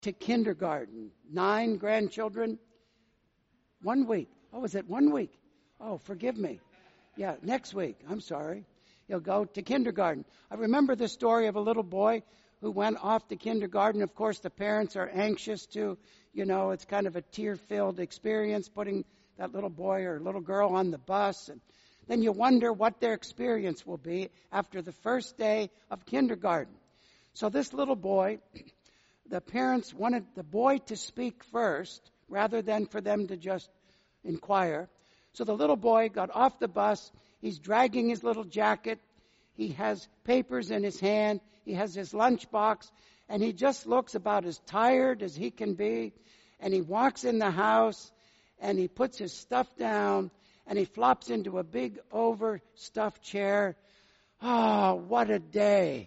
to kindergarten. 9 grandchildren. 1 week. Oh, is it 1 week? Oh, forgive me. Yeah, next week. I'm sorry. He'll go to kindergarten. I remember the story of a little boy who went off to kindergarten. Of course, the parents are anxious to, it's kind of a tear-filled experience putting that little boy or little girl on the bus. And then you wonder what their experience will be after the first day of kindergarten. So this little boy, the parents wanted the boy to speak first rather than for them to just inquire. So the little boy got off the bus. He's dragging his little jacket. He has papers in his hand. He has his lunchbox. And he just looks about as tired as he can be. And he walks in the house and he puts his stuff down and he flops into a big overstuffed chair. Oh, what a day.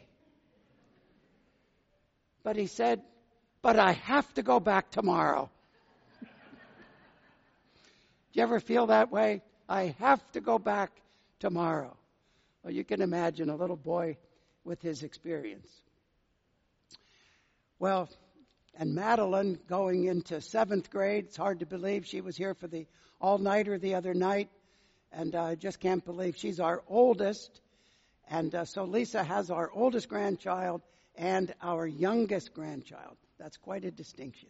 But he said, but I have to go back tomorrow. Do you ever feel that way? I have to go back tomorrow. Well, you can imagine a little boy with his experience. Well, and Madeline going into 7th grade, it's hard to believe she was here for the all-nighter the other night, and I just can't believe she's our oldest. And so Lisa has our oldest grandchild and our youngest grandchild. That's quite a distinction.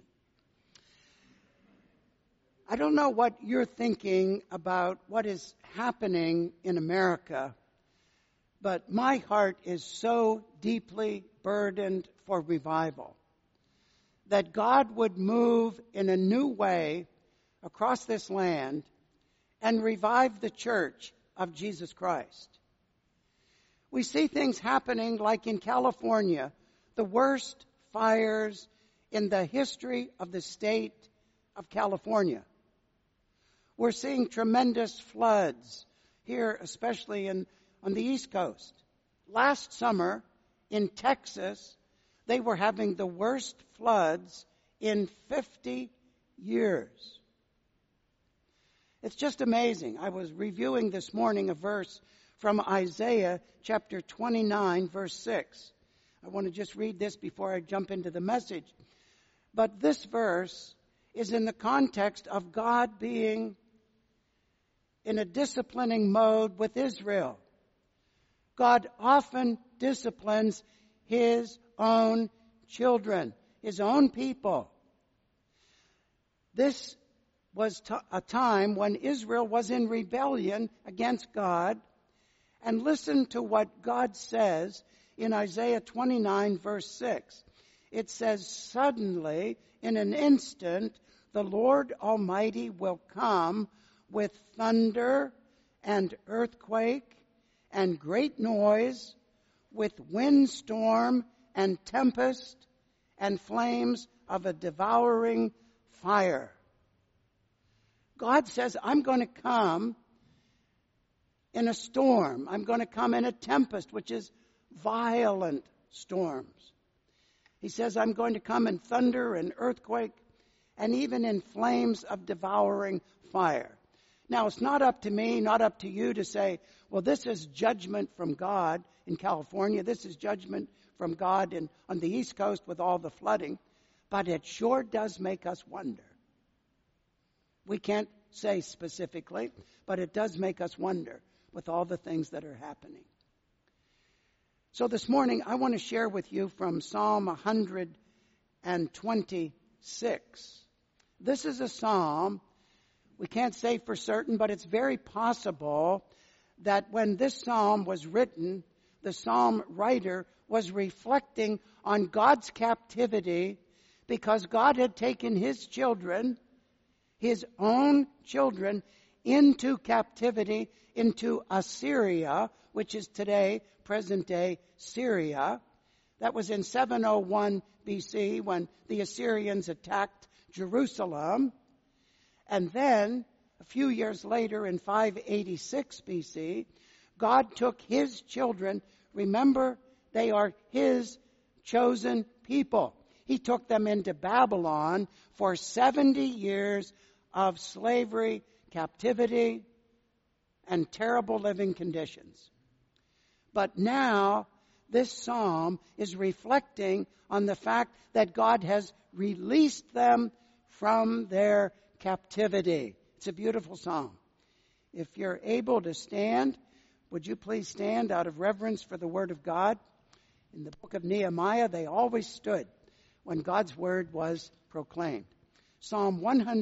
I don't know what you're thinking about what is happening in America, but my heart is so deeply burdened for revival that God would move in a new way across this land and revive the church of Jesus Christ. We see things happening like in California, the worst fires in the history of the state of California. We're seeing tremendous floods here, especially on the East Coast. Last summer in Texas, they were having the worst floods in 50 years. It's just amazing. I was reviewing this morning a verse from Isaiah chapter 29, verse 6. I want to just read this before I jump into the message. But this verse is in the context of God being in a disciplining mode with Israel. God often disciplines his own children, his own people. This was a time when Israel was in rebellion against God. And listen to what God says in Isaiah 29, verse 6. It says, suddenly, in an instant, the Lord Almighty will come with thunder and earthquake and great noise, with windstorm and tempest and flames of a devouring fire. God says, I'm going to come in a storm. I'm going to come in a tempest, which is violent storms. He says, I'm going to come in thunder and earthquake and even in flames of devouring fire. Now, it's not up to me, not up to you to say, well, this is judgment from God in California. This is judgment from God on the East Coast with all the flooding. But it sure does make us wonder. We can't say specifically, but it does make us wonder with all the things that are happening. So this morning, I want to share with you from Psalm 126. This is a psalm. We can't say for certain, but it's very possible that when this psalm was written, the psalm writer was reflecting on God's captivity because God had taken his children, his own children, into captivity, into Assyria, which is today, present-day Syria. That was in 701 BC when the Assyrians attacked Jerusalem. And then, a few years later, in 586 BC, God took his children. Remember, they are his chosen people. He took them into Babylon for 70 years of slavery, captivity, and terrible living conditions. But now, this psalm is reflecting on the fact that God has released them from their captivity. It's a beautiful psalm. If you're able to stand, would you please stand out of reverence for the Word of God? In the book of Nehemiah, they always stood when God's Word was proclaimed. Psalm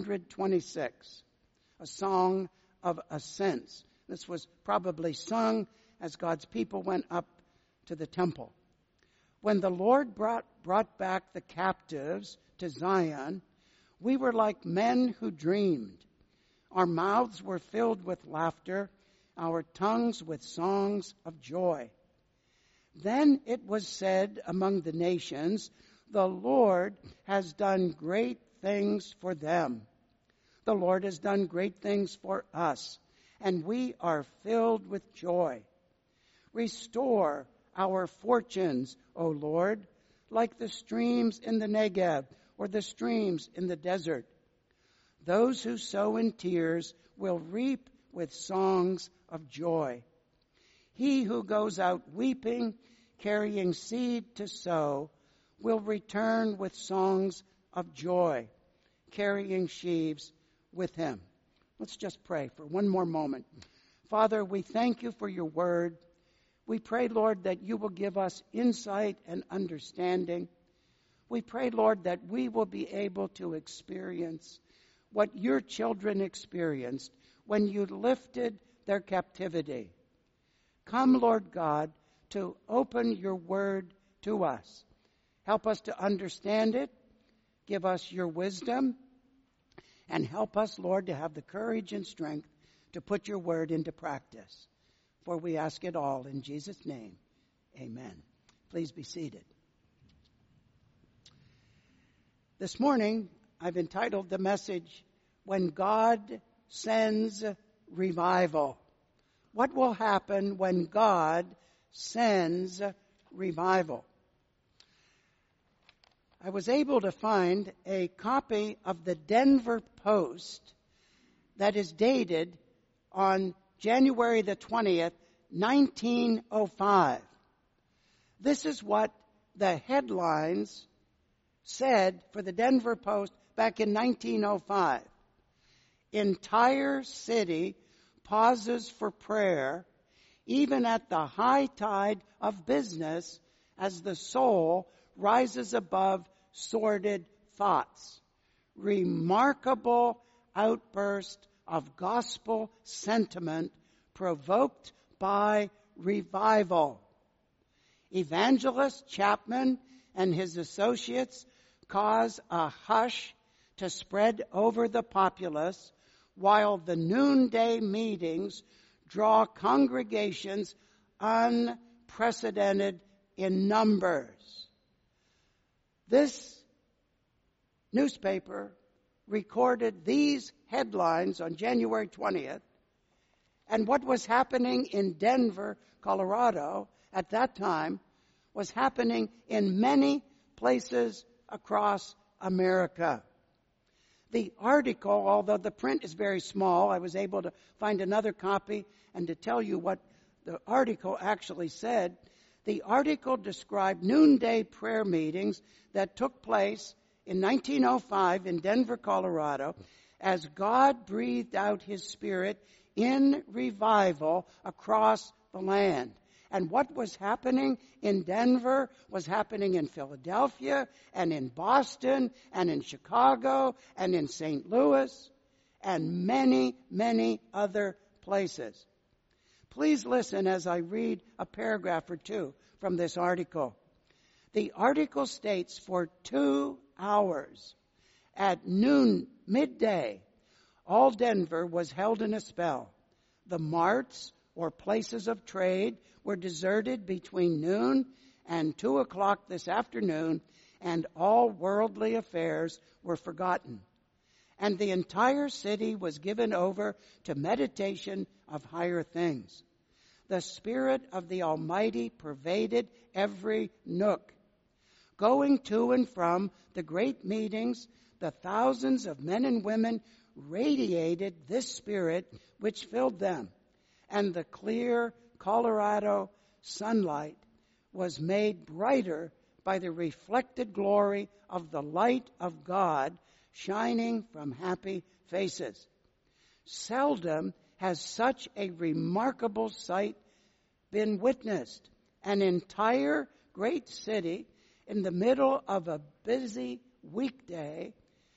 126, a song of ascents. This was probably sung as God's people went up to the temple. When the Lord brought back the captives to Zion, we were like men who dreamed. Our mouths were filled with laughter, our tongues with songs of joy. Then it was said among the nations, the Lord has done great things for them. The Lord has done great things for us, and we are filled with joy. Restore our fortunes, O Lord, like the streams in the Negev or the streams in the desert. Those who sow in tears will reap with songs of joy. He who goes out weeping, carrying seed to sow, will return with songs of joy, carrying sheaves with him. Let's just pray for one more moment. Father, we thank you for your word. We pray, Lord, that you will give us insight and understanding. We pray, Lord, that we will be able to experience what your children experienced when you lifted their captivity. Come, Lord God, to open your word to us. Help us to understand it. Give us your wisdom. And help us, Lord, to have the courage and strength to put your word into practice. For we ask it all in Jesus' name. Amen. Please be seated. This morning, I've entitled the message, When God Sends Revival. What will happen when God sends revival? I was able to find a copy of the Denver Post that is dated on January the 20th, 1905. This is what the headlines said for the Denver Post back in 1905. Entire city pauses for prayer, even at the high tide of business, as the soul rises above sordid thoughts. Remarkable outburst of gospel sentiment provoked by revival. Evangelist Chapman and his associates cause a hush to spread over the populace, while the noonday meetings draw congregations unprecedented in numbers. This newspaper recorded these headlines on January 20th, and what was happening in Denver, Colorado at that time was happening in many places across America. The article, although the print is very small, I was able to find another copy and to tell you what the article actually said. The article described noonday prayer meetings that took place in 1905 in Denver, Colorado, as God breathed out his Spirit in revival across the land. And what was happening in Denver was happening in Philadelphia and in Boston and in Chicago and in St. Louis and many, many other places. Please listen as I read a paragraph or two from this article. The article states for 2 hours at noon, midday, all Denver was held in a spell. The marts, or places of trade, were deserted between noon and 2 o'clock this afternoon, and all worldly affairs were forgotten. And the entire city was given over to meditation of higher things. The Spirit of the Almighty pervaded every nook. Going to and from the great meetings, the thousands of men and women radiated this Spirit which filled them, and the clear Colorado sunlight was made brighter by the reflected glory of the light of God shining from happy faces. Seldom has such a remarkable sight been witnessed. An entire great city in the middle of a busy weekday,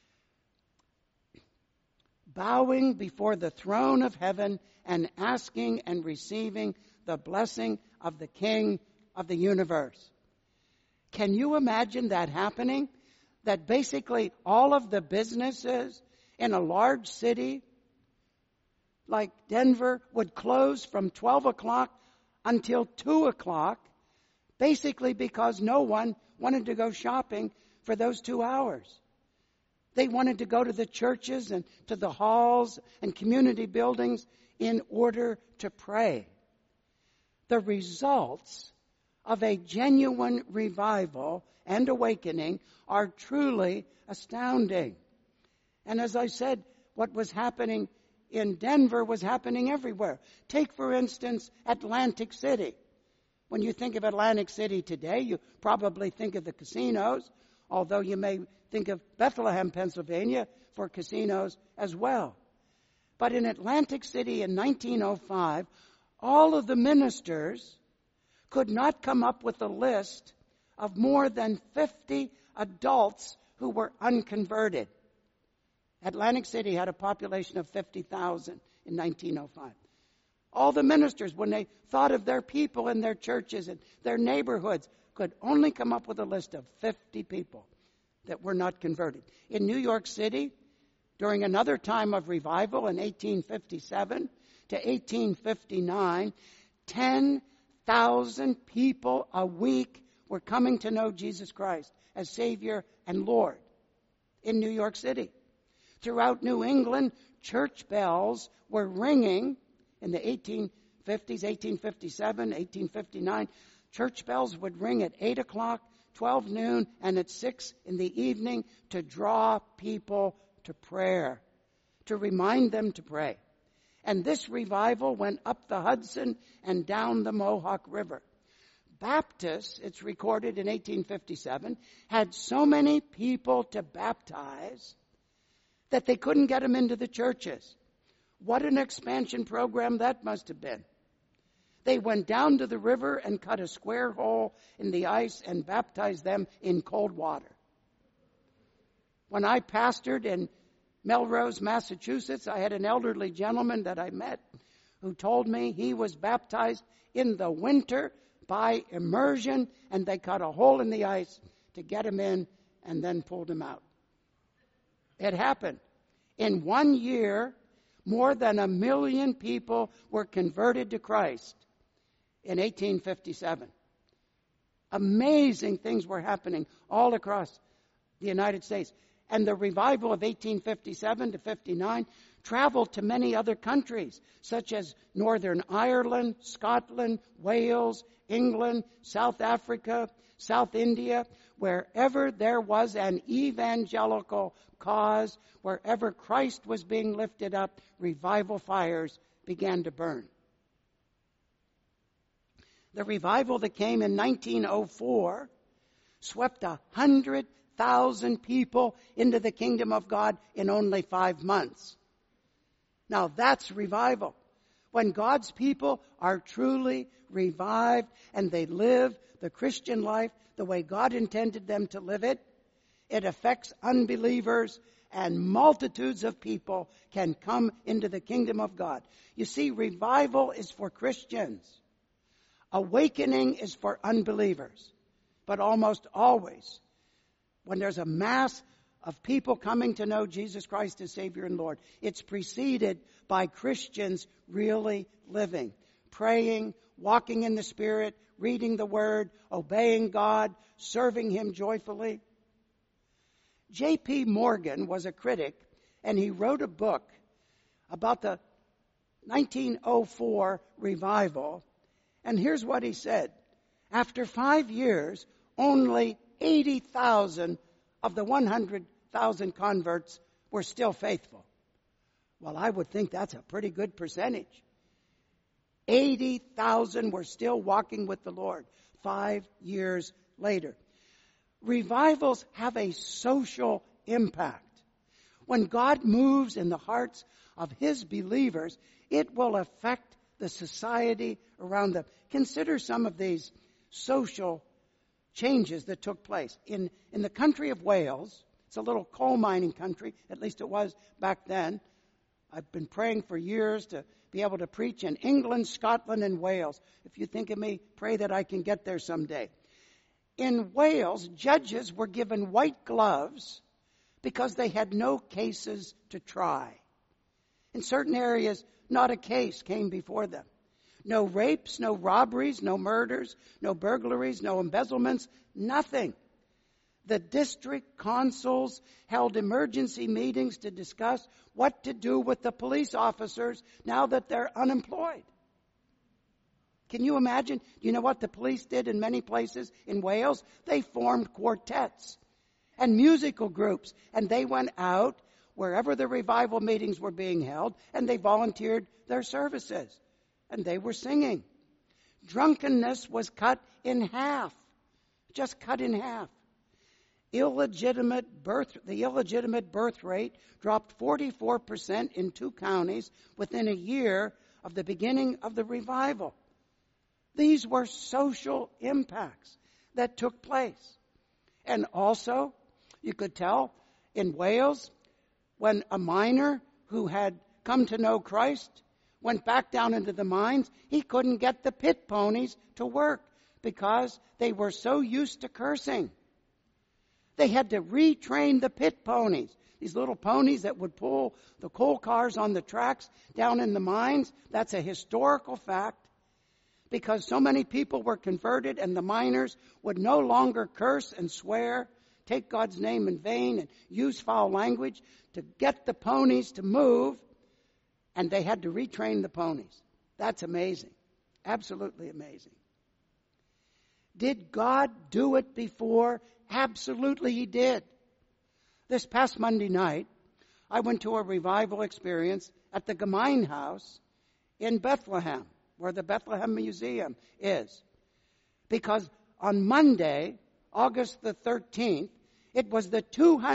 bowing before the throne of heaven and asking and receiving the blessing of the King of the universe. Can you imagine that happening? That basically all of the businesses in a large city like Denver would close from 12 o'clock until 2 o'clock, basically because no one wanted to go shopping for those 2 hours. They wanted to go to the churches and to the halls and community buildings in order to pray. The results of a genuine revival and awakening are truly astounding. And as I said, what was happening in Denver was happening everywhere. Take, for instance, Atlantic City. When you think of Atlantic City today, you probably think of the casinos, although you may think of Bethlehem, Pennsylvania, for casinos as well. But in Atlantic City in 1905, all of the ministers could not come up with a list of more than 50 adults who were unconverted. Atlantic City had a population of 50,000 in 1905. All the ministers, when they thought of their people in their churches and their neighborhoods, could only come up with a list of 50 people that were not converted. In New York City, during another time of revival in 1857 to 1859, 10,000 people a week were coming to know Jesus Christ as Savior and Lord in New York City. Throughout New England, church bells were ringing in the 1850s, 1857, 1859. Church bells would ring at 8 o'clock, 12 noon, and at 6 in the evening to draw people to prayer, to remind them to pray. And this revival went up the Hudson and down the Mohawk River. Baptists, it's recorded in 1857, had so many people to baptize that they couldn't get them into the churches. What an expansion program that must have been. They went down to the river and cut a square hole in the ice and baptized them in cold water. When I pastored in Melrose, Massachusetts, I had an elderly gentleman that I met who told me he was baptized in the winter by immersion, and they cut a hole in the ice to get him in and then pulled him out. It happened. In 1 year, more than 1 million people were converted to Christ in 1857. Amazing things were happening all across the United States. And the revival of 1857 to 59 traveled to many other countries, such as Northern Ireland, Scotland, Wales, England, South Africa, South India. Wherever there was an evangelical cause, wherever Christ was being lifted up, revival fires began to burn. The revival that came in 1904 swept 100,000 people into the kingdom of God in only 5 months. Now that's revival. When God's people are truly revived and they live the Christian life the way God intended them to live it, it affects unbelievers, and multitudes of people can come into the kingdom of God. You see, revival is for Christians. Awakening is for unbelievers. But almost always, when there's a mass of people coming to know Jesus Christ as Savior and Lord, it's preceded by Christians really living, praying, walking in the Spirit, reading the Word, obeying God, serving Him joyfully. J.P. Morgan was a critic, and he wrote a book about the 1904 revival. And here's what he said. After 5 years, only 80,000 of the 100,000 converts were still faithful. Well, I would think that's a pretty good percentage. 80,000 were still walking with the Lord. 5 years later. Revivals have a social impact. When God moves in the hearts of His believers, it will affect the society around them. Consider some of these social changes that took place. In the country of Wales, it's a little coal mining country, at least it was back then. I've been praying for years to be able to preach in England, Scotland, and Wales. If you think of me, pray that I can get there someday. In Wales, judges were given white gloves because they had no cases to try. In certain areas, not a case came before them. No rapes, no robberies, no murders, no burglaries, no embezzlements, nothing. The district consuls held emergency meetings to discuss what to do with the police officers now that they're unemployed. Can you imagine? Do you know what the police did in many places in Wales? They formed quartets and musical groups, and they went out wherever the revival meetings were being held, and they volunteered their services, and they were singing. Drunkenness was cut in half, just cut in half. The illegitimate birth rate dropped 44% in 2 counties within a year of the beginning of the revival. These were social impacts that took place. And also, you could tell in Wales, when a miner who had come to know Christ went back down into the mines, he couldn't get the pit ponies to work because they were so used to cursing. They had to retrain the pit ponies, these little ponies that would pull the coal cars on the tracks down in the mines. That's a historical fact, because so many people were converted, and the miners would no longer curse and swear, take God's name in vain, and use foul language to get the ponies to move, and they had to retrain the ponies. That's amazing. Absolutely amazing. Did God do it before? Absolutely He did. This past Monday night, I went to a revival experience at the Gemeinhaus in Bethlehem, where the Bethlehem Museum is. Because on Monday, August the 13th, it was the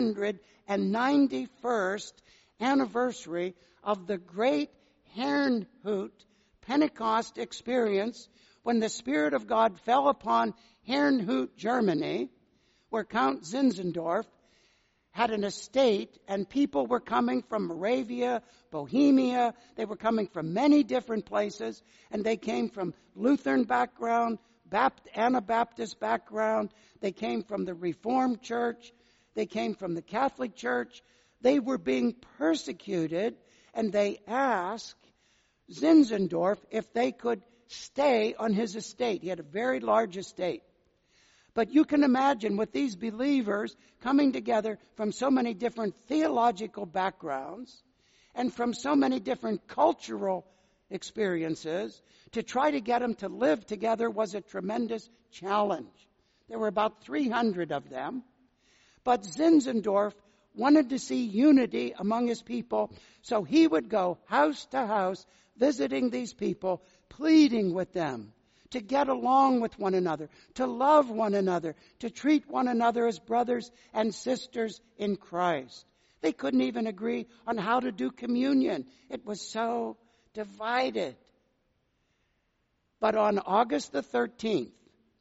291st anniversary of the great Herrnhut Pentecost experience, when the Spirit of God fell upon Herrnhut, Germany, where Count Zinzendorf had an estate, and people were coming from Moravia, Bohemia. They were coming from many different places, and they came from Lutheran background, Anabaptist background. They came from the Reformed Church. They came from the Catholic Church. They were being persecuted, and they asked Zinzendorf if they could stay on his estate. He had a very large estate. But you can imagine, with these believers coming together from so many different theological backgrounds and from so many different cultural experiences, to try to get them to live together was a tremendous challenge. There were about 300 of them. But Zinzendorf wanted to see unity among his people, so he would go house to house, visiting these people, pleading with them to get along with one another, to love one another, to treat one another as brothers and sisters in Christ. They couldn't even agree on how to do communion. It was so divided. But on August the 13th,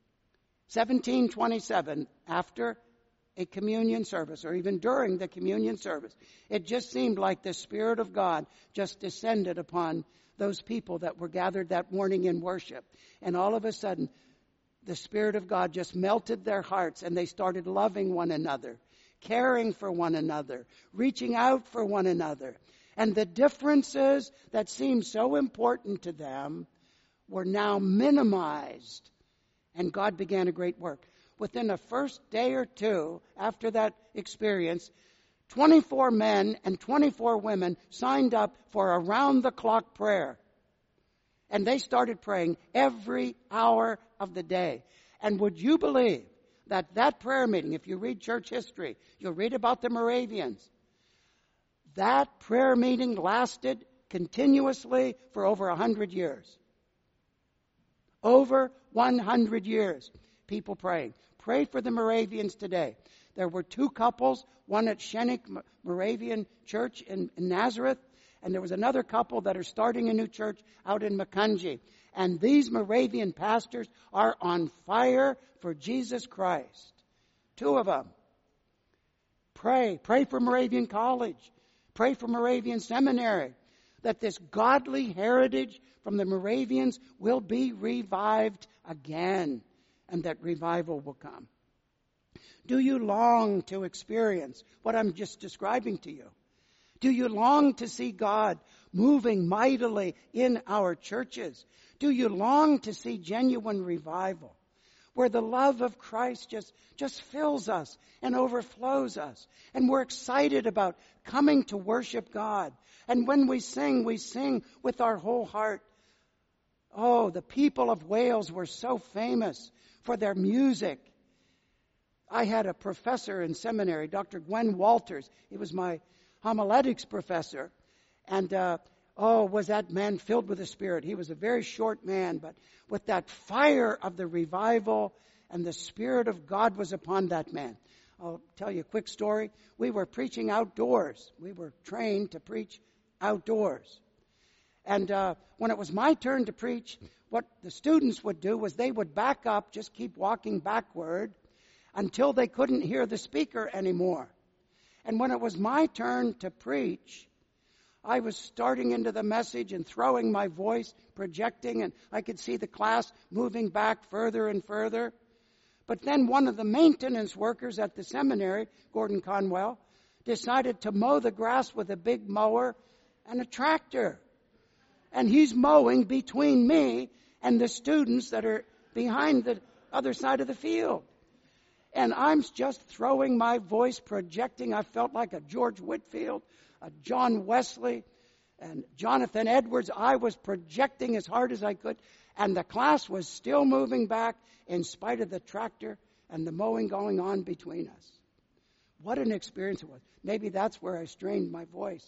1727, after a communion service, or even during the communion service, it just seemed like the Spirit of God just descended upon those people that were gathered that morning in worship. And all of a sudden, the Spirit of God just melted their hearts, and they started loving one another, caring for one another, reaching out for one another. And the differences that seemed so important to them were now minimized, and God began a great work. Within the first day or two after that experience, 24 men and 24 women signed up for around-the-clock prayer. And they started praying every hour of the day. And would you believe that prayer meeting, if you read church history, you'll read about the Moravians. That prayer meeting lasted continuously for over 100 years. Over 100 years. people praying. Pray for the Moravians today. There were 2 couples, one at Shenik Moravian Church in Nazareth, and there was another couple that are starting a new church out in Makunji. And these Moravian pastors are on fire for Jesus Christ. 2 of them. Pray. Pray for Moravian College. Pray for Moravian Seminary. That this godly heritage from the Moravians will be revived again. And that revival will come. Do you long to experience what I'm just describing to you? Do you long to see God moving mightily in our churches? Do you long to see genuine revival where the love of Christ just fills us and overflows us? And we're excited about coming to worship God. And when we sing with our whole heart. Oh, the people of Wales were so famous for their music. I had a professor in seminary, Dr. Gwen Walters. He was my homiletics professor. And, was that man filled with the Spirit. He was a very short man, but with that fire of the revival and the Spirit of God was upon that man. I'll tell you a quick story. We were preaching outdoors. We were trained to preach outdoors. And when it was my turn to preach, what the students would do was they would back up, just keep walking backward until they couldn't hear the speaker anymore. And when it was my turn to preach, I was starting into the message and throwing my voice, projecting, and I could see the class moving back further and further. But then one of the maintenance workers at the seminary, Gordon Conwell, decided to mow the grass with a big mower and a tractor. And he's mowing between me and the students that are behind the other side of the field. And I'm just throwing my voice, projecting. I felt like a George Whitefield, a John Wesley, and Jonathan Edwards. I was projecting as hard as I could. And the class was still moving back in spite of the tractor and the mowing going on between us. What an experience it was. Maybe that's where I strained my voice.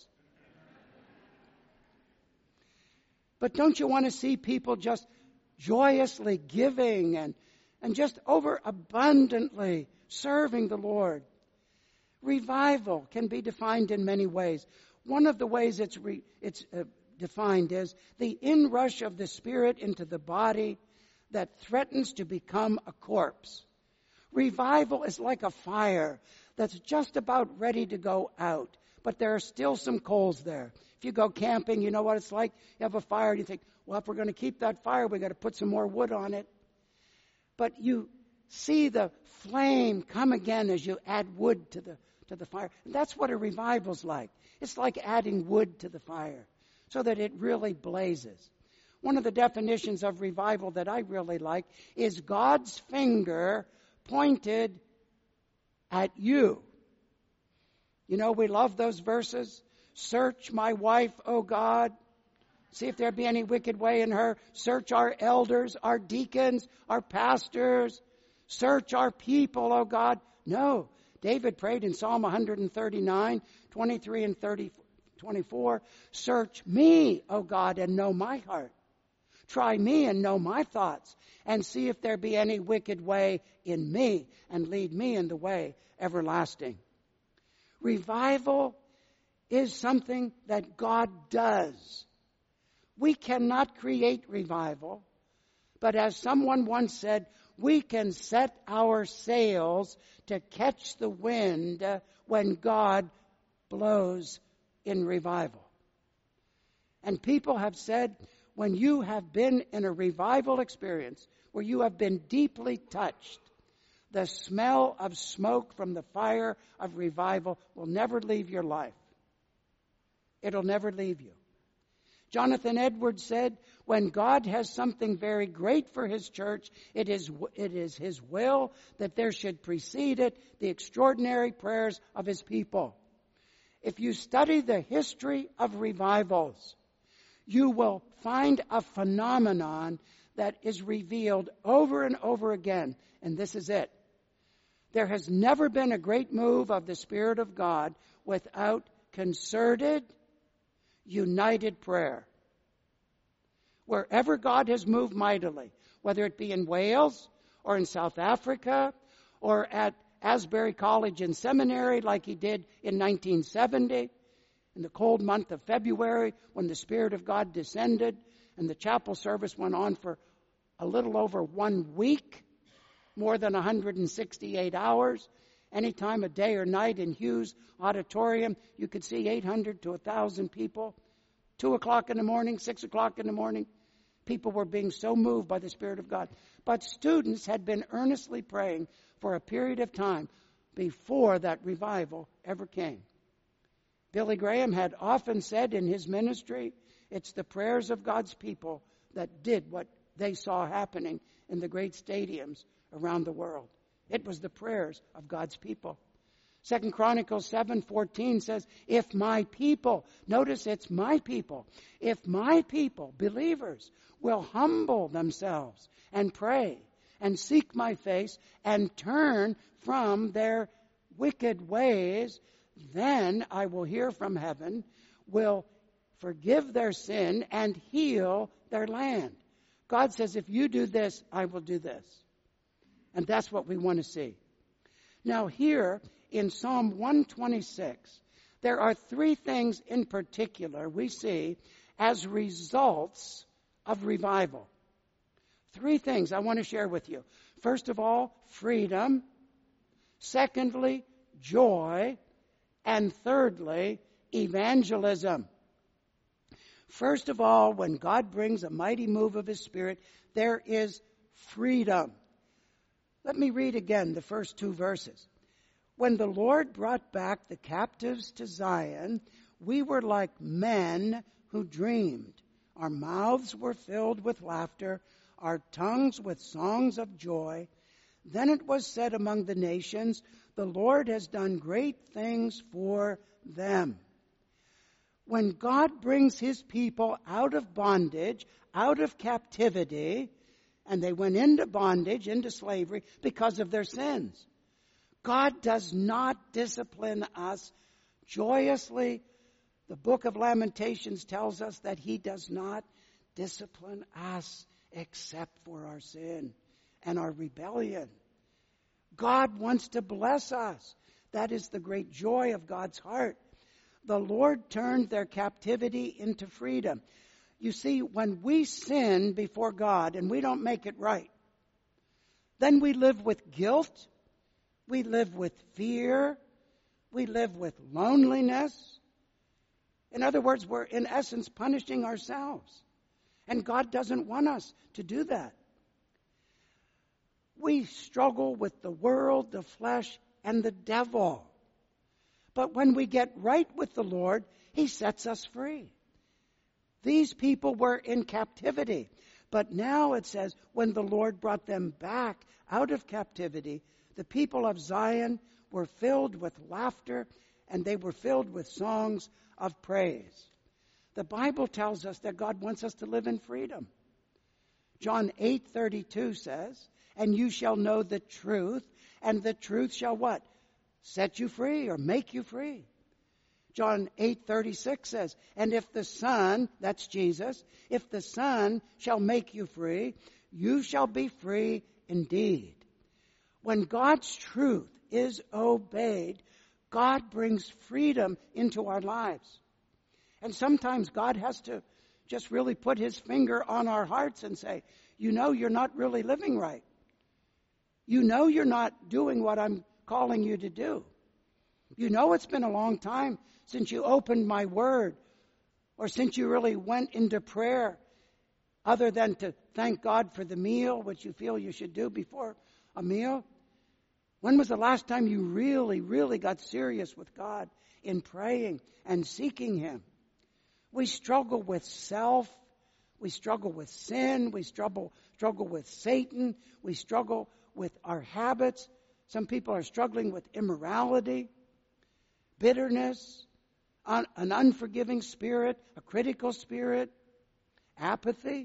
But don't you want to see people just joyously giving and just overabundantly serving the Lord? Revival can be defined in many ways. One of the ways it's defined is the inrush of the Spirit into the body that threatens to become a corpse. Revival is like a fire that's just about ready to go out, but there are still some coals there. If you go camping, you know what it's like. You have a fire and you think, well, if we're going to keep that fire, we've got to put some more wood on it. But you see the flame come again as you add wood to the fire. And that's what a revival's like. It's like adding wood to the fire so that it really blazes. One of the definitions of revival that I really like is God's finger pointed at you. You know, we love those verses. Search my wife, O God. See if there be any wicked way in her. Search our elders, our deacons, our pastors. Search our people, O God. No. David prayed in Psalm 139, 23 and 24. Search me, O God, and know my heart. Try me and know my thoughts. And see if there be any wicked way in me. And lead me in the way everlasting. Revival is something that God does. We cannot create revival, but as someone once said, we can set our sails to catch the wind when God blows in revival. And people have said, when you have been in a revival experience, where you have been deeply touched, the smell of smoke from the fire of revival will never leave your life. It'll never leave you. Jonathan Edwards said, when God has something very great for his church, it is his will that there should precede it the extraordinary prayers of his people. If you study the history of revivals, you will find a phenomenon that is revealed over and over again, and this is it. There has never been a great move of the Spirit of God without concerted, united prayer. Wherever God has moved mightily, whether it be in Wales or in South Africa, or at Asbury College and Seminary like he did in 1970, in the cold month of February when the Spirit of God descended and the chapel service went on for a little over 1 week, more than 168 hours. Any time of day or night in Hughes Auditorium, you could see 800 to 1,000 people. 2 o'clock in the morning, 6 o'clock in the morning, people were being so moved by the Spirit of God. But students had been earnestly praying for a period of time before that revival ever came. Billy Graham had often said in his ministry, it's the prayers of God's people that did what they saw happening in the great stadiums around the world. It was the prayers of God's people. 2 Chronicles 7:14 says, if my people, notice it's my people, if my people, believers, will humble themselves and pray and seek my face and turn from their wicked ways, then I will hear from heaven, will forgive their sin and heal their land. God says, if you do this, I will do this. And that's what we want to see. Now here in Psalm 126, there are 3 things in particular we see as results of revival. 3 things I want to share with you. First of all, freedom. Secondly, joy. And thirdly, evangelism. First of all, when God brings a mighty move of His Spirit, there is freedom. Let me read again the first 2 verses. When the Lord brought back the captives to Zion, we were like men who dreamed. Our mouths were filled with laughter, our tongues with songs of joy. Then it was said among the nations, the Lord has done great things for them. When God brings His people out of bondage, out of captivity, and they went into bondage, into slavery, because of their sins, God does not discipline us joyously. The book of Lamentations tells us that He does not discipline us except for our sin and our rebellion. God wants to bless us. That is the great joy of God's heart. The Lord turned their captivity into freedom. You see, when we sin before God and we don't make it right, then we live with guilt, we live with fear, we live with loneliness. In other words, we're in essence punishing ourselves. And God doesn't want us to do that. We struggle with the world, the flesh, and the devil. But when we get right with the Lord, He sets us free. These people were in captivity. But now it says, when the Lord brought them back out of captivity, the people of Zion were filled with laughter and they were filled with songs of praise. The Bible tells us that God wants us to live in freedom. John 8:32 says, and you shall know the truth, and the truth shall what? Set you free or make you free. John 8:36 says, and if the Son, that's Jesus, if the Son shall make you free, you shall be free indeed. When God's truth is obeyed, God brings freedom into our lives. And sometimes God has to just really put His finger on our hearts and say, you know you're not really living right. You know you're not doing what I'm calling you to do. You know it's been a long time since you opened my word or since you really went into prayer other than to thank God for the meal, which you feel you should do before a meal. When was the last time you really, really got serious with God in praying and seeking Him? We struggle with self. We struggle with sin. We struggle with Satan. We struggle with our habits. Some people are struggling with immorality, bitterness, an unforgiving spirit, a critical spirit, apathy.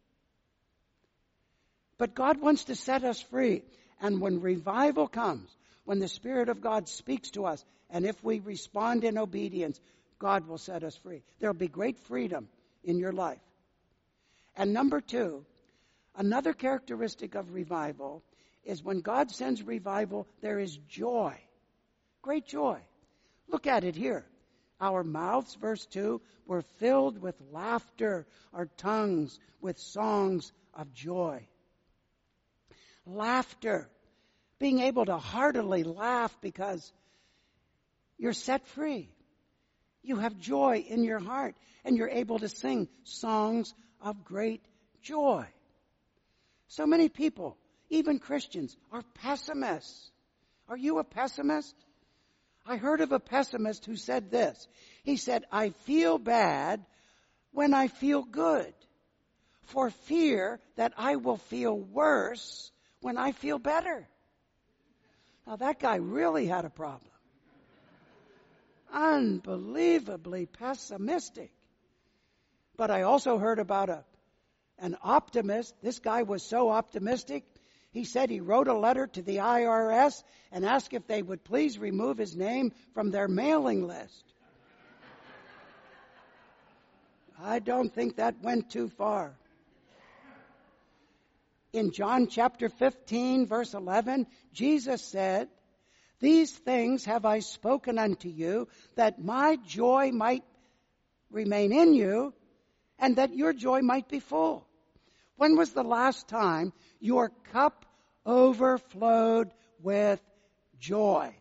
But God wants to set us free. And when revival comes, when the Spirit of God speaks to us, and if we respond in obedience, God will set us free. There will be great freedom in your life. And number 2, another characteristic of revival is when God sends revival, there is joy. Great joy. Look at it here. Our mouths, verse 2, were filled with laughter, our tongues with songs of joy. Laughter. Being able to heartily laugh because you're set free. You have joy in your heart, and you're able to sing songs of great joy. So many people, even Christians, are pessimists. Are you a pessimist? I heard of a pessimist who said this. He said, I feel bad when I feel good, for fear that I will feel worse when I feel better. Now that guy really had a problem. Unbelievably pessimistic. But I also heard about an optimist. This guy was so optimistic, he said he wrote a letter to the IRS and asked if they would please remove his name from their mailing list. I don't think that went too far. In John chapter 15, verse 11, Jesus said, these things have I spoken unto you, that my joy might remain in you, and that your joy might be full. When was the last time your cup overflowed with joy?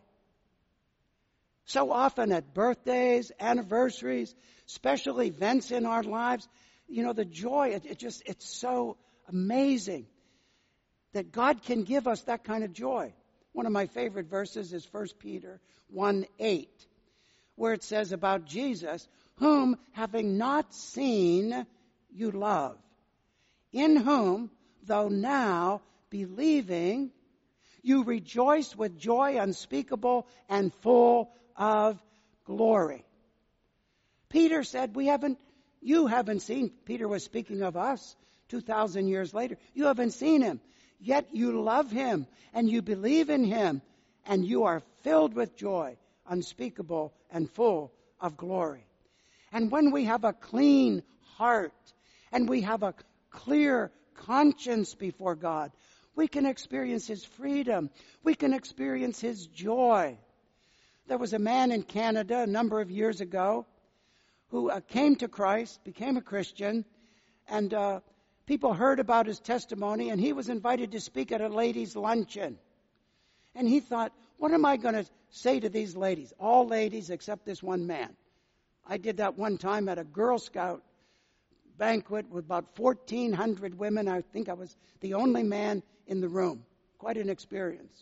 So often at birthdays, anniversaries, special events in our lives, the joy, it's so amazing that God can give us that kind of joy. One of my favorite verses is 1 Peter 1:8, where it says about Jesus, whom having not seen you love, in whom, though now believing, you rejoice with joy unspeakable and full of glory. Peter said, you haven't seen, Peter was speaking of us 2,000 years later, you haven't seen him. Yet you love him, and you believe in him, and you are filled with joy, unspeakable and full of glory. And when we have a clean heart, and we have a clear conscience before God, we can experience his freedom. We can experience his joy. There was a man in Canada a number of years ago who came to Christ, became a Christian, and people heard about his testimony, and he was invited to speak at a ladies' luncheon. And he thought, what am I going to say to these ladies? All ladies except this one man. I did that one time at a Girl Scout banquet with about 1,400 women. I think I was the only man in the room. Quite an experience.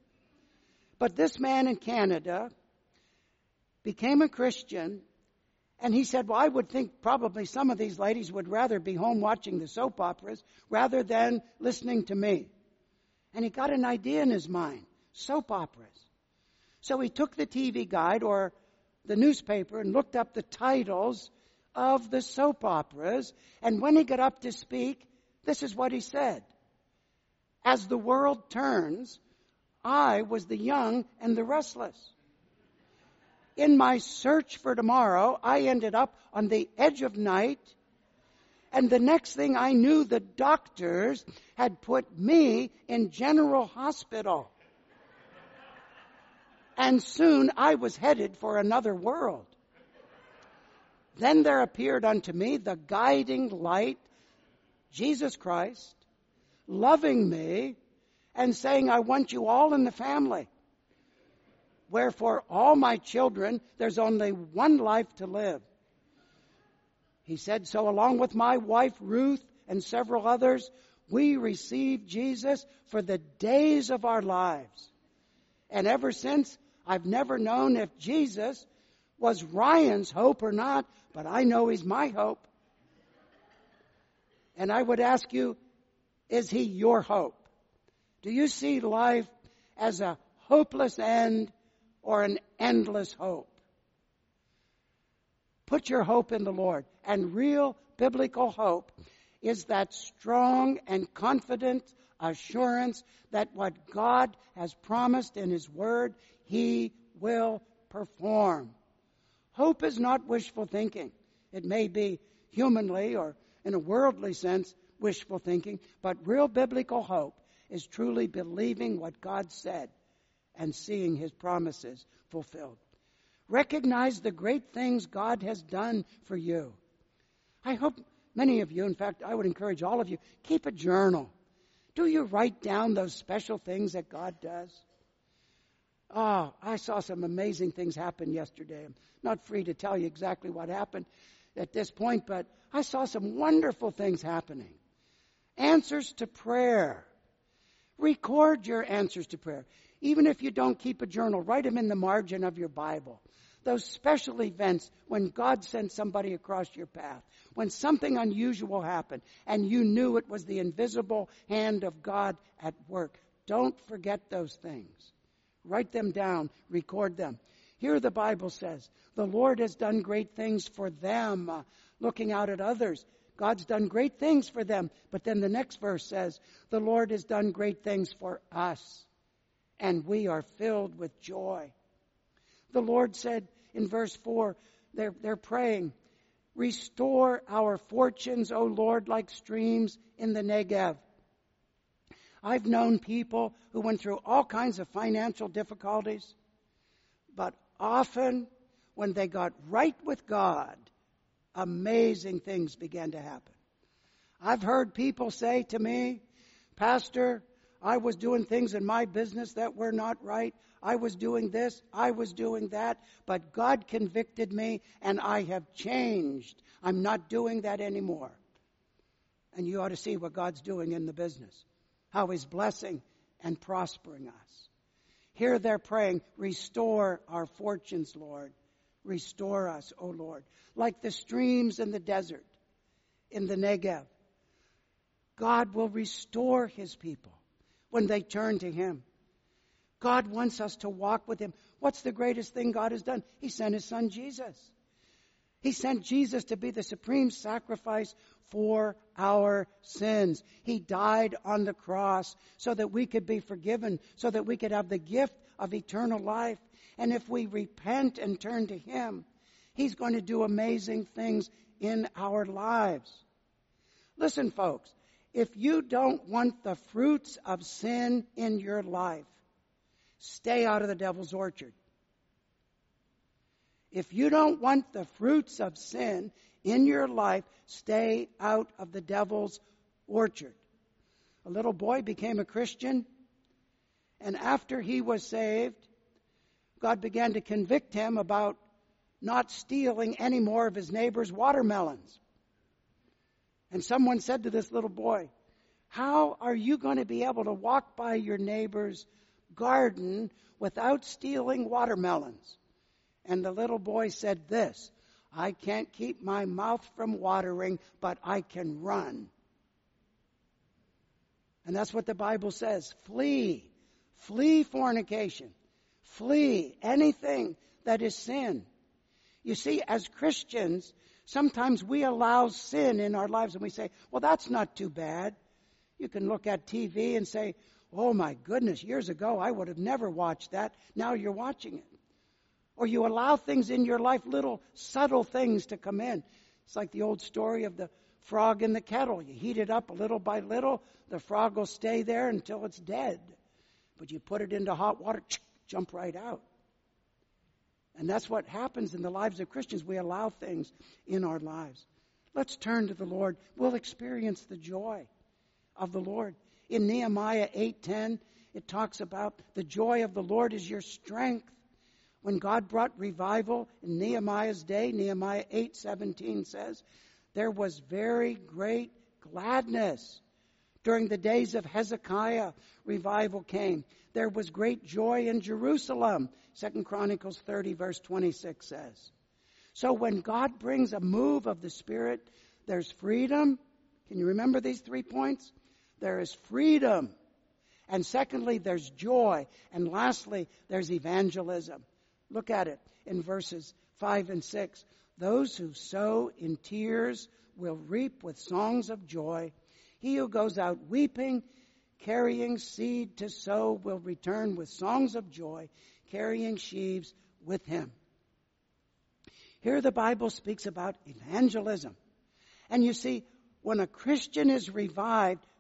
But this man in Canada became a Christian. And he said, well, I would think probably some of these ladies would rather be home watching the soap operas rather than listening to me. And he got an idea in his mind, soap operas. So he took the TV guide or the newspaper and looked up the titles of the soap operas. And when he got up to speak, this is what he said. As the world turns, I was the young and the restless. In my search for tomorrow, I ended up on the edge of night. And the next thing I knew, the doctors had put me in General Hospital. And soon I was headed for another world. Then there appeared unto me the guiding light, Jesus Christ, loving me and saying, I want you all in the family. Wherefore, all my children, there's only one life to live. He said, so along with my wife, Ruth, and several others, we received Jesus for the days of our lives. And ever since, I've never known if Jesus was Ryan's hope or not, but I know he's my hope. And I would ask you, is he your hope? Do you see life as a hopeless end or an endless hope? Put your hope in the Lord. And real biblical hope is that strong and confident assurance that what God has promised in his word, he will perform. Hope is not wishful thinking. It may be humanly or in a worldly sense wishful thinking, but real biblical hope is truly believing what God said and seeing his promises fulfilled. Recognize the great things God has done for you. I hope many of you, in fact, I would encourage all of you, keep a journal. Do you write down those special things that God does? Oh, I saw some amazing things happen yesterday. I'm not free to tell you exactly what happened at this point, but I saw some wonderful things happening. Answers to prayer. Record your answers to prayer. Even if you don't keep a journal, write them in the margin of your Bible. Those special events when God sent somebody across your path, when something unusual happened and you knew it was the invisible hand of God at work. Don't forget those things. Write them down, record them. Here the Bible says, the Lord has done great things for them, looking out at others. God's done great things for them. But then the next verse says, the Lord has done great things for us, and we are filled with joy. The Lord said in verse 4, they're praying, restore our fortunes, O Lord, like streams in the Negev. I've known people who went through all kinds of financial difficulties, but often when they got right with God, amazing things began to happen. I've heard people say to me, Pastor, I was doing things in my business that were not right. I was doing this, I was doing that, but God convicted me and I have changed. I'm not doing that anymore. And you ought to see what God's doing in the business, how he's blessing and prospering us. Here they're praying, restore our fortunes, Lord. Restore us, O Lord. Like the streams in the desert, in the Negev. God will restore his people when they turn to him. God wants us to walk with him. What's the greatest thing God has done? He sent his son Jesus. He sent Jesus to be the supreme sacrifice for our sins. He died on the cross so that we could be forgiven, so that we could have the gift of eternal life. And if we repent and turn to him, he's going to do amazing things in our lives. Listen, folks, if you don't want the fruits of sin in your life, stay out of the devil's orchard. If you don't want the fruits of sin in your life, stay out of the devil's orchard. A little boy became a Christian, and after he was saved, God began to convict him about not stealing any more of his neighbor's watermelons. And someone said to this little boy, how are you going to be able to walk by your neighbor's garden without stealing watermelons? And the little boy said this, I can't keep my mouth from watering, but I can run. And that's what the Bible says. Flee. Flee fornication. Flee anything that is sin. You see, as Christians, sometimes we allow sin in our lives and we say, well, that's not too bad. You can look at TV and say, oh my goodness, years ago I would have never watched that. Now you're watching it. Or you allow things in your life, little subtle things to come in. It's like the old story of the frog in the kettle. You heat it up little by little. The frog will stay there until it's dead. But you put it into hot water, jump right out. And that's what happens in the lives of Christians. We allow things in our lives. Let's turn to the Lord. We'll experience the joy of the Lord. In Nehemiah 8:10, it talks about the joy of the Lord is your strength. When God brought revival in Nehemiah's day, Nehemiah 8:17 says, there was very great gladness. During the days of Hezekiah, revival came. There was great joy in Jerusalem. 2 Chronicles 30 verse 26 says. So when God brings a move of the Spirit, there's freedom. Can you remember these 3 points? There is freedom. And secondly, there's joy. And lastly, there's evangelism. Look at it in verses 5 and 6. Those who sow in tears will reap with songs of joy. He who goes out weeping, carrying seed to sow, will return with songs of joy, carrying sheaves with him. Here the Bible speaks about evangelism. And you see, when a Christian is revived,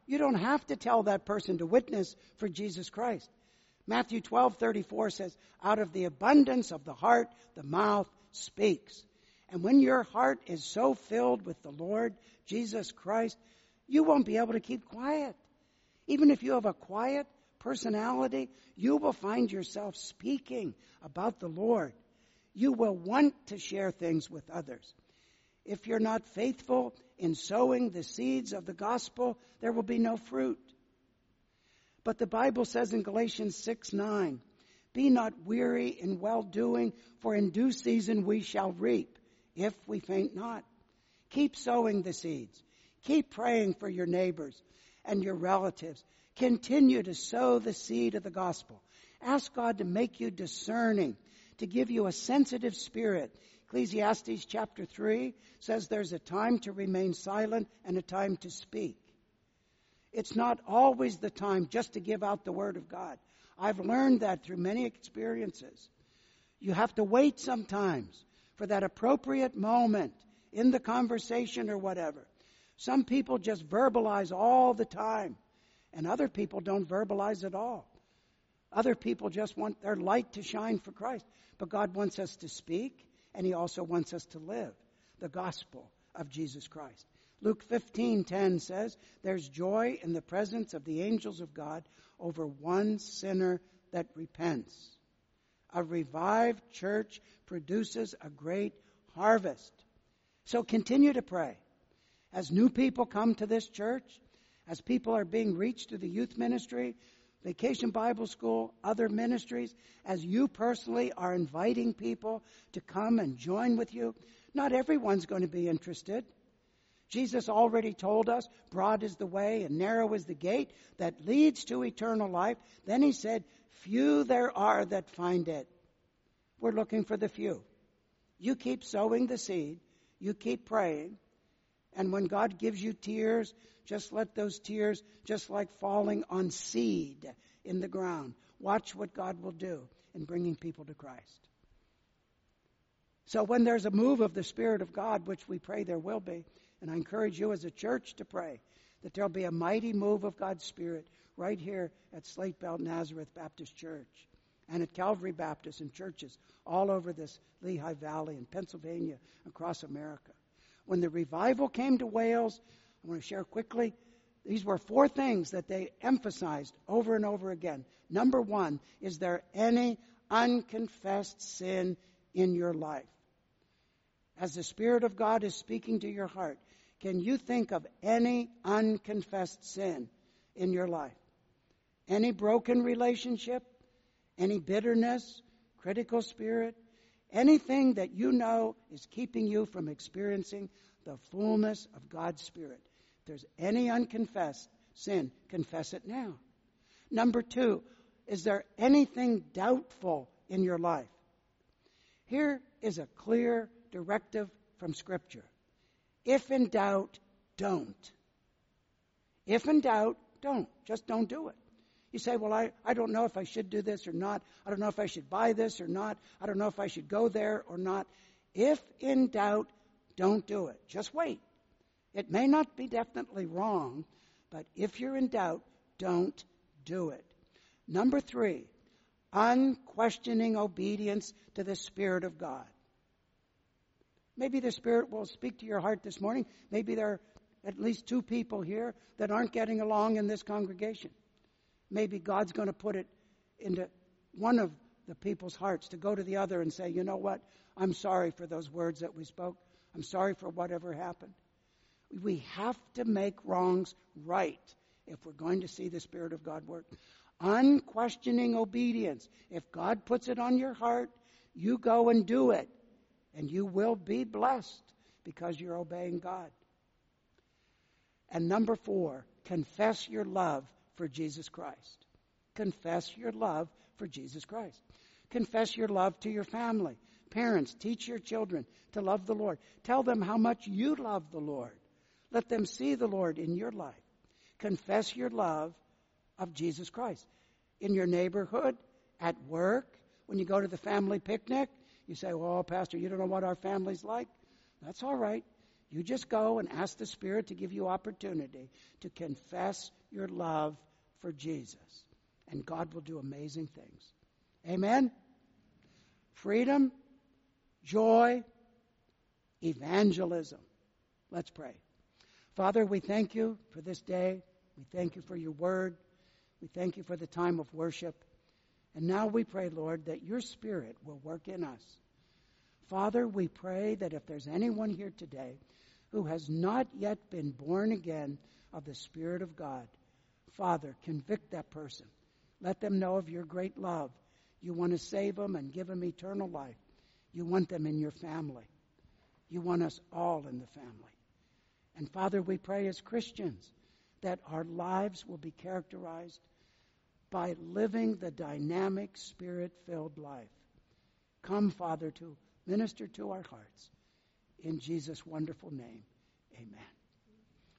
You don't have to tell that person to witness for Jesus Christ. Matthew 12:34 says, out of the abundance of the heart, the mouth speaks. And when your heart is so filled with the Lord Jesus Christ, you won't be able to keep quiet. Even if you have a quiet personality, you will find yourself speaking about the Lord. You will want to share things with others. If you're not faithful in sowing the seeds of the gospel, there will be no fruit. But the Bible says in Galatians 6:9, be not weary in well-doing, for in due season we shall reap, if we faint not. Keep sowing the seeds. Keep praying for your neighbors and your relatives. Continue to sow the seed of the gospel. Ask God to make you discerning, to give you a sensitive spirit. Ecclesiastes chapter 3 says there's a time to remain silent and a time to speak. It's not always the time just to give out the word of God. I've learned that through many experiences. You have to wait sometimes for that appropriate moment in the conversation or whatever. Some people just verbalize all the time, and other people don't verbalize at all. Other people just want their light to shine for Christ. But God wants us to speak, and He also wants us to live the gospel of Jesus Christ. Luke 15:10 says, there's joy in the presence of the angels of God over one sinner that repents. A revived church produces a great harvest. So continue to pray. As new people come to this church, as people are being reached through the youth ministry, Vacation Bible School, other ministries, as you personally are inviting people to come and join with you, not everyone's going to be interested. Jesus already told us, broad is the way and narrow is the gate that leads to eternal life. Then He said, few there are that find it. We're looking for the few. You keep sowing the seed. You keep praying. And when God gives you tears, just let those tears, just like falling on seed in the ground. Watch what God will do in bringing people to Christ. So when there's a move of the Spirit of God, which we pray there will be, and I encourage you as a church to pray that there'll be a mighty move of God's Spirit right here at Slate Belt Nazareth Baptist Church and at Calvary Baptist and churches all over this Lehigh Valley and Pennsylvania, across America. When the revival came to Wales, I want to share quickly, these were 4 things that they emphasized over and over again. Number 1, is there any unconfessed sin in your life? As the Spirit of God is speaking to your heart, can you think of any unconfessed sin in your life? Any broken relationship? Any bitterness? Critical spirit? Anything that you know is keeping you from experiencing the fullness of God's Spirit. If there's any unconfessed sin, confess it now. Number 2, is there anything doubtful in your life? Here is a clear directive from Scripture. If in doubt, don't. If in doubt, don't. Just don't do it. You say, well, I don't know if I should do this or not. I don't know if I should buy this or not. I don't know if I should go there or not. If in doubt, don't do it. Just wait. It may not be definitely wrong, but if you're in doubt, don't do it. Number 3, unquestioning obedience to the Spirit of God. Maybe the Spirit will speak to your heart this morning. Maybe there are at least 2 people here that aren't getting along in this congregation. Maybe God's going to put it into one of the people's hearts to go to the other and say, you know what? I'm sorry for those words that we spoke. I'm sorry for whatever happened. We have to make wrongs right if we're going to see the Spirit of God work. Unquestioning obedience. If God puts it on your heart, you go and do it. And you will be blessed because you're obeying God. And number 4, confess your love for Jesus Christ. Confess your love for Jesus Christ. Confess your love to your family. Parents, teach your children to love the Lord. Tell them how much you love the Lord. Let them see the Lord in your life. Confess your love of Jesus Christ. In your neighborhood, at work, when you go to the family picnic, you say, well, Pastor, you don't know what our family's like. That's all right. You just go and ask the Spirit to give you opportunity to confess your love for Jesus. And God will do amazing things. Amen? Freedom, joy, evangelism. Let's pray. Father, we thank you for this day. We thank you for your word. We thank you for the time of worship. And now we pray, Lord, that your Spirit will work in us. Father, we pray that if there's anyone here today who has not yet been born again of the Spirit of God, Father, convict that person. Let them know of your great love. You want to save them and give them eternal life. You want them in your family. You want us all in the family. And Father, we pray as Christians that our lives will be characterized by living the dynamic, Spirit-filled life. Come, Father, to minister to our hearts. In Jesus' wonderful name, amen.